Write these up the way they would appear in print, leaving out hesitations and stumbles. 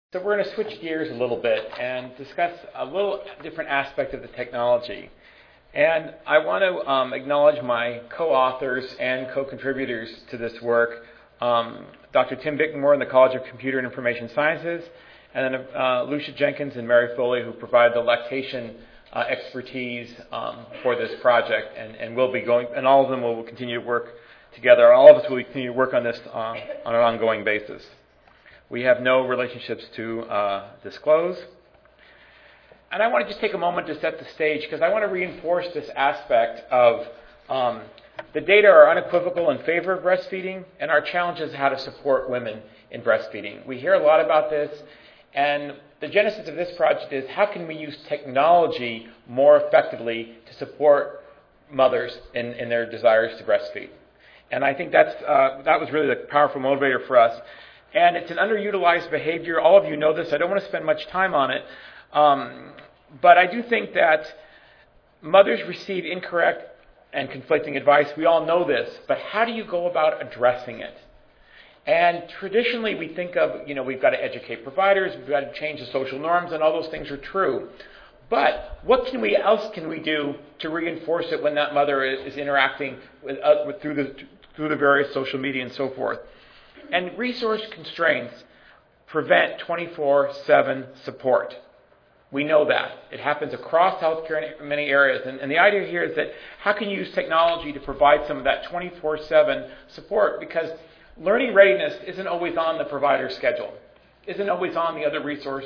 So we're going to switch gears a little bit and discuss a little different aspect of the technology. And I want to acknowledge my co-authors and co-contributors to this work, Dr. Tim Bickmore in the College of Computer and Information Sciences, and then Lucia Jenkins and Mary Foley, who provide the lactation expertise for this project, and we'll be going, and all of them will continue to work together. All of us will continue to work on this on an ongoing basis. We have no relationships to disclose. And I want to just take a moment to set the stage because I want to reinforce this aspect of the data are unequivocal in favor of breastfeeding, and our challenge is how to support women in breastfeeding. We hear a lot about this, and the genesis of this project is how can we use technology more effectively to support mothers in their desires to breastfeed. And I think that was really the powerful motivator for us. And it's an underutilized behavior. All of you know this. I don't want to spend much time on it. But I do think that mothers receive incorrect and conflicting advice. We all know this. But how do you go about addressing it? And traditionally we think of, we've got to educate providers, we've got to change the social norms, and all those things are true. But what else can we do to reinforce it when that mother is interacting through the various social media and so forth? And resource constraints prevent 24/7 support. We know that. It happens across healthcare in many areas. And the idea here is that how can you use technology to provide some of that 24/7 support? Because learning readiness isn't always on the provider's schedule, isn't always on the other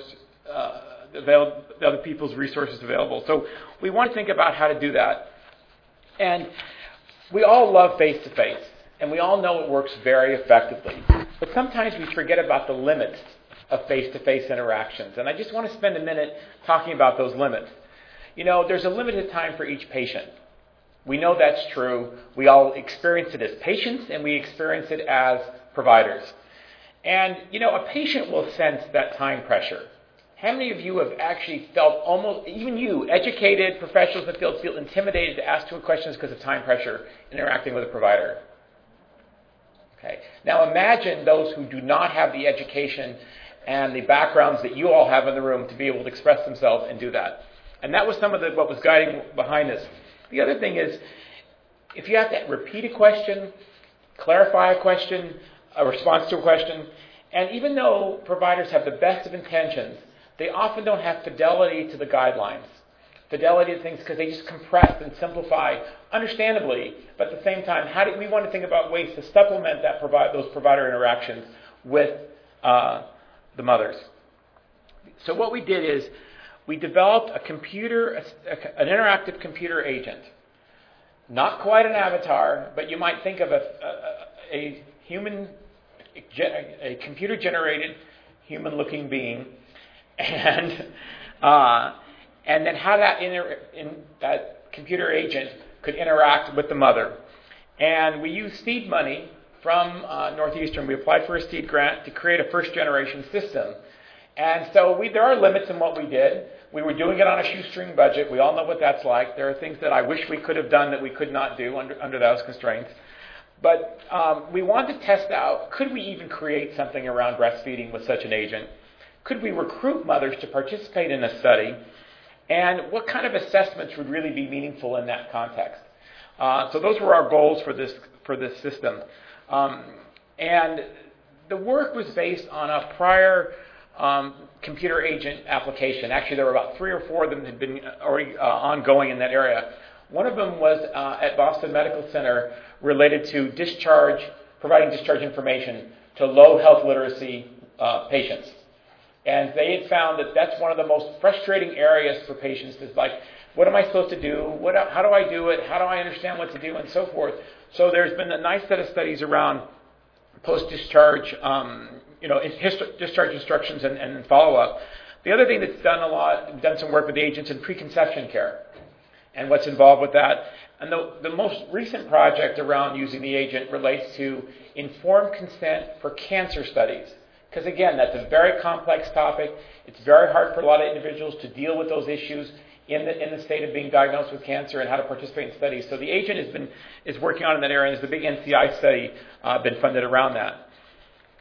the other people's resources available. So we want to think about how to do that. And we all love face-to-face. And we all know it works very effectively. But sometimes we forget about the limits of face-to-face interactions. And I just want to spend a minute talking about those limits. There's a limited time for each patient. We know that's true. We all experience it as patients, and we experience it as providers. And, a patient will sense that time pressure. How many of you have actually felt even you, educated professionals in the field, feel intimidated to ask 2 questions because of time pressure interacting with a provider? Okay. Now imagine those who do not have the education and the backgrounds that you all have in the room to be able to express themselves and do that. And that was some of what was guiding behind this. The other thing is, if you have to repeat a question, clarify a question, a response to a question, and even though providers have the best of intentions, they often don't have fidelity to the guidelines. Fidelity to things because they just compress and simplify, understandably, but at the same time, we want to think about ways to supplement those provider interactions with the mothers. So what we did is we developed an interactive computer agent. Not quite an avatar, but you might think of a computer-generated, human-looking being, and then how that computer agent could interact with the mother. And we used seed money from Northeastern. We applied for a seed grant to create a first-generation system. And so there are limits in what we did. We were doing it on a shoestring budget. We all know what that's like. There are things that I wish we could have done that we could not do under those constraints. But we wanted to test out, could we even create something around breastfeeding with such an agent? Could we recruit mothers to participate in a study? And what kind of assessments would really be meaningful in that context? So those were our goals for this system. And the work was based on a prior computer agent application. Actually, there were about 3 or 4 of them that had been already ongoing in that area. One of them was at Boston Medical Center related to providing discharge information to low health literacy patients. And they had found that that's one of the most frustrating areas for patients is like, what am I supposed to do? How do I do it? How do I understand what to do? And so forth. So there's been a nice set of studies around post-discharge, discharge instructions and follow-up. The other thing that's done some work with the agents in preconception care and what's involved with that. And the most recent project around using the agent relates to informed consent for cancer studies. Because again, that's a very complex topic. It's very hard for a lot of individuals to deal with those issues in the state of being diagnosed with cancer and how to participate in studies. So the agent is working on in that area, and there's a big NCI study been funded around that.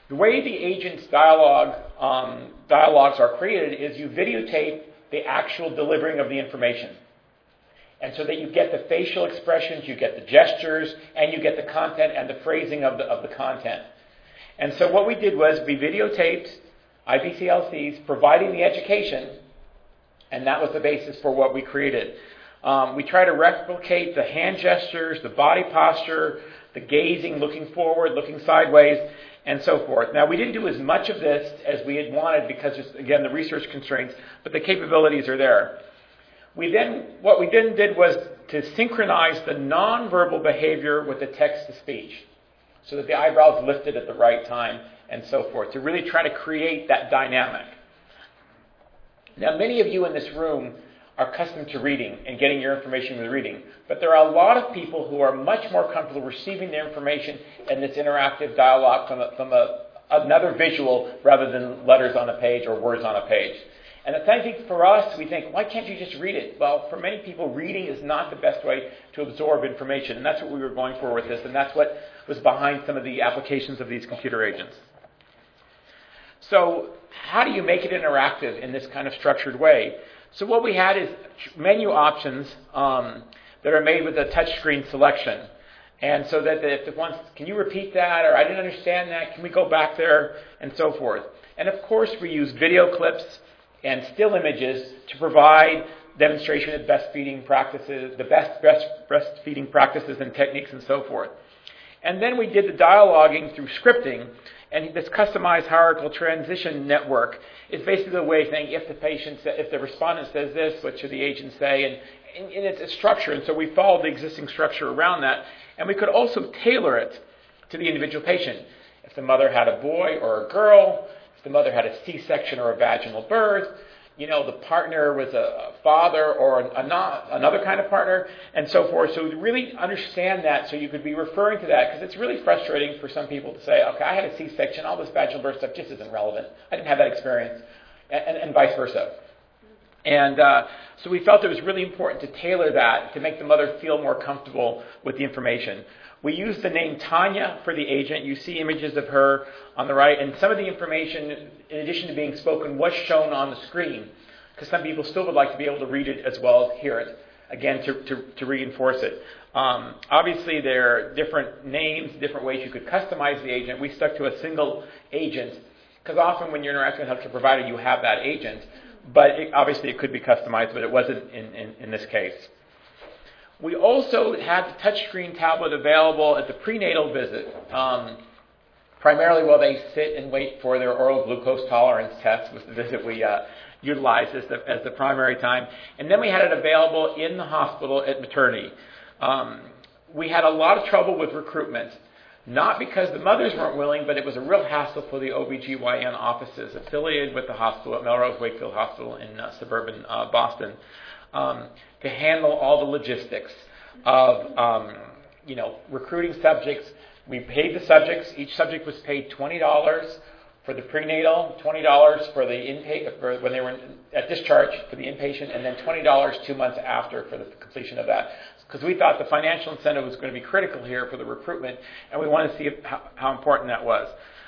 The way the agent's dialogues are created is you videotape the actual delivering of the information. And so that you get the facial expressions, you get the gestures, and you get the content and the phrasing of the content. And so what we did was we videotaped IBCLCs providing the education, and that was the basis for what we created. We try to replicate the hand gestures, the body posture, the gazing, looking forward, looking sideways, and so forth. Now, we didn't do as much of this as we had wanted because, again, the research constraints, but the capabilities are there. What we then did was to synchronize the nonverbal behavior with the text-to-speech so that the eyebrows lifted at the right time and so forth, to really try to create that dynamic. Now, many of you in this room are accustomed to reading and getting your information with reading, but there are a lot of people who are much more comfortable receiving their information in this interactive dialogue from another visual rather than letters on a page or words on a page. And I think for us, we think, why can't you just read it? Well, for many people, reading is not the best way to absorb information, and that's what we were going for with this, and that's what was behind some of the applications of these computer agents. So how do you make it interactive in this kind of structured way? So what we had is menu options that are made with a touchscreen selection. And so that if once, can you repeat that? Or I didn't understand that. Can we go back there? And so forth. And of course, we use video clips and still images to provide demonstration of breastfeeding practices, the best breastfeeding practices and techniques and so forth. And then we did the dialoguing through scripting, and this customized hierarchical transition network is basically a way of saying if the respondent says this, what should the agent say, and it's a structure, and so we followed the existing structure around that, and we could also tailor it to the individual patient. If the mother had a boy or a girl, if the mother had a C-section or a vaginal birth, the partner was a father or another kind of partner, and so forth. So to really understand that, so you could be referring to that, because it's really frustrating for some people to say, okay, I had a C-section, all this vaginal birth stuff just isn't relevant. I didn't have that experience, and vice versa. And so we felt it was really important to tailor that to make the mother feel more comfortable with the information. We used the name Tanya for the agent. You see images of her on the right, and some of the information, in addition to being spoken, was shown on the screen, because some people still would like to be able to read it as well as hear it, again, to reinforce it. Obviously, there are different names, different ways you could customize the agent. We stuck to a single agent, because often when you're interacting with a healthcare provider, you have that agent, but obviously it could be customized, but it wasn't in this case. We also had the touchscreen tablet available at the prenatal visit, primarily while they sit and wait for their oral glucose tolerance test was the visit we utilized as the primary time. And then we had it available in the hospital at maternity. We had a lot of trouble with recruitment, not because the mothers weren't willing, but it was a real hassle for the OBGYN offices affiliated with the hospital at Melrose Wakefield Hospital in suburban Boston. To handle all the logistics of, recruiting subjects. We paid the subjects. Each subject was paid $20 for the prenatal, $20 for the intake when they were at discharge for the inpatient, and then $20 2 months after for the completion of that. Because we thought the financial incentive was going to be critical here for the recruitment, and we wanted to see how important that was.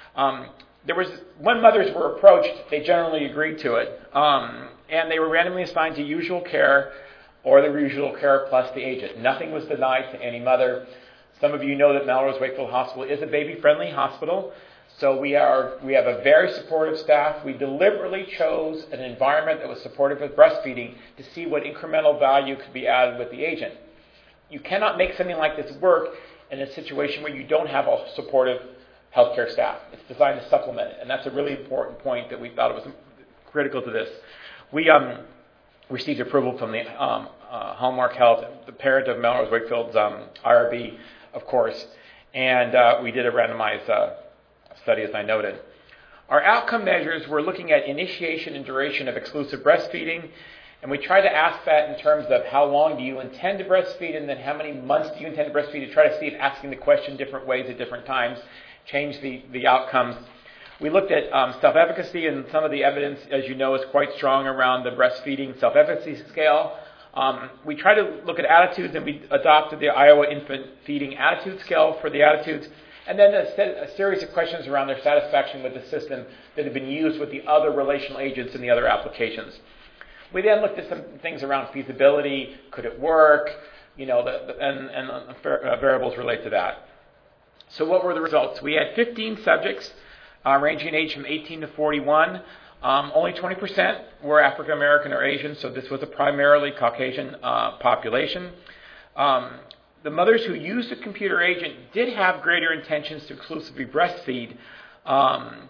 When mothers were approached, they generally agreed to it, and they were randomly assigned to usual care or the usual care plus the agent. Nothing was denied to any mother. Some of you know that Melrose Wakefield Hospital is a baby-friendly hospital, so we have a very supportive staff. We deliberately chose an environment that was supportive of breastfeeding to see what incremental value could be added with the agent. You cannot make something like this work in a situation where you don't have a supportive healthcare staff. It's designed to supplement it, and that's a really important point that we thought it was critical to this. We received approval from the Hallmark Health, the parent of Melrose Wakefield's IRB, of course, and we did a randomized study, as I noted. Our outcome measures were looking at initiation and duration of exclusive breastfeeding, and we tried to ask that in terms of how long do you intend to breastfeed, and then how many months do you intend to breastfeed, to try to see if asking the question different ways at different times change the outcomes. We looked at self-efficacy, and some of the evidence, as you know, is quite strong around the breastfeeding self-efficacy scale. We tried to look at attitudes, and we adopted the Iowa Infant Feeding Attitude Scale for the attitudes. and then a series of questions around their satisfaction with the system that had been used with the other relational agents and the other applications. We then looked at some things around feasibility, could it work, and variables relate to that. So what were the results? We had 15 subjects ranging in age from 18 to 41. Only 20% were African American or Asian, so this was a primarily Caucasian population. The mothers who used the computer agent did have greater intentions to exclusively breastfeed on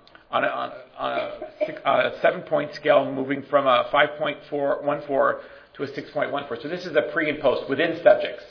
a 7-point scale, moving from a 5.14 to a 6.14. So this is a pre and post within subjects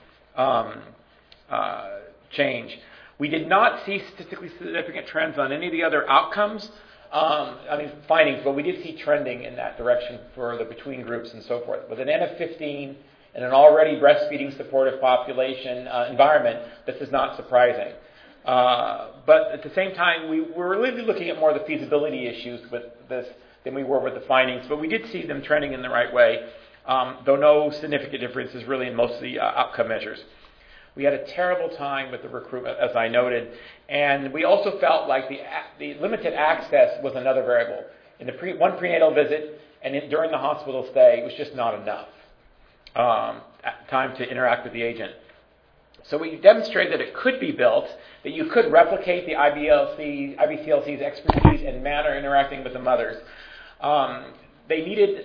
change. We did not see statistically significant trends on any of the other outcomes, findings, but we did see trending in that direction for the between groups and so forth. With an N of 15 in an already breastfeeding supportive population environment, this is not surprising. But at the same time, we were really looking at more of the feasibility issues with this than we were with the findings, but we did see them trending in the right way, though no significant differences really in most of the outcome measures. We had a terrible time with the recruitment, as I noted, and we also felt like the limited access was another variable. In the one prenatal visit and during the hospital stay, it was just not enough time to interact with the agent. So we demonstrated that it could be built, that you could replicate the IBCLC's expertise and manner interacting with the mothers. They needed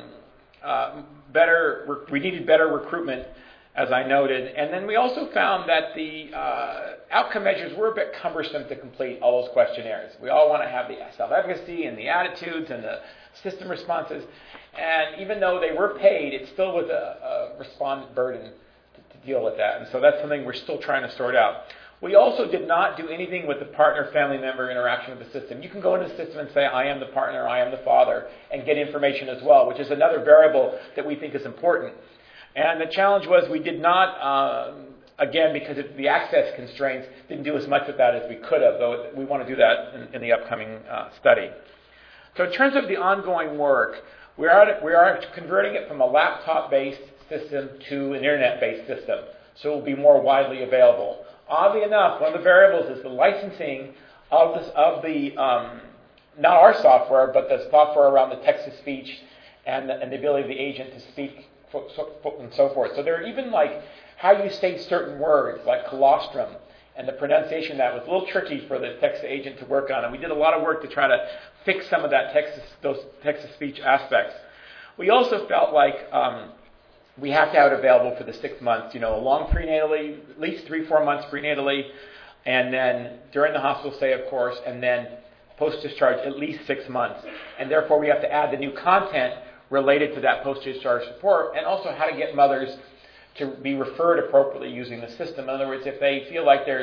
we needed better recruitment, as I noted. And then we also found that the outcome measures were a bit cumbersome to complete all those questionnaires. We all want to have the self-efficacy and the attitudes and the system responses. And even though they were paid, it still was a respondent burden to deal with that. And so that's something we're still trying to sort out. We also did not do anything with the partner family member interaction with the system. You can go into the system and say, I am the partner, I am the father, and get information as well, which is another variable that we think is important. And the challenge was we did not, again, because of the access constraints, didn't do as much with that as we could have, though we want to do that in the upcoming study. So in terms of the ongoing work, we are converting it from a laptop-based system to an internet-based system, so it will be more widely available. Oddly enough, one of the variables is the licensing of the not our software, but the software around the text-to-speech and the ability of the agent to speak and so forth. So there are even like how you say certain words, like colostrum, and the pronunciation of that was a little tricky for the text agent to work on. And we did a lot of work to try to fix some of that those text-to-speech aspects. We also felt like we have to have it available for the 6 months, a long prenatally, at least 3-4 months prenatally, and then during the hospital stay, of course, and then post-discharge at least 6 months. And therefore, we have to add the new content related to that post-discharge support, and also how to get mothers to be referred appropriately using the system. In other words, if they feel like they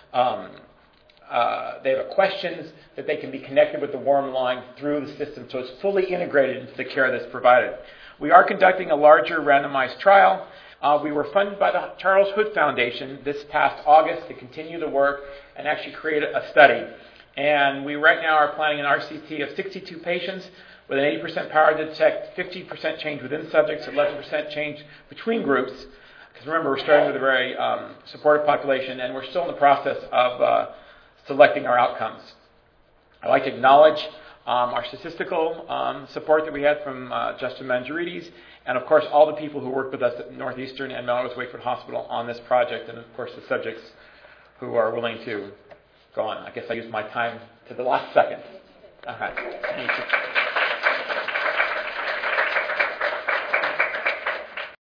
have questions, that they can be connected with the warm line through the system, so it's fully integrated into the care that's provided. We are conducting a larger randomized trial. We were funded by the Charles Hood Foundation this past August to continue the work and actually create a study. And we right now are planning an RCT of 62 patients with an 80% power to detect 50% change within subjects, 11% change between groups. Because remember, we're starting with a very supportive population, and we're still in the process of selecting our outcomes. I'd like to acknowledge our statistical support that we had from Justin Mangiarides, and of course all the people who worked with us at Northeastern and Melrose Wakeford Hospital on this project, and of course the subjects who are willing to go on. I guess I used my time to the last second. All right. Thank you.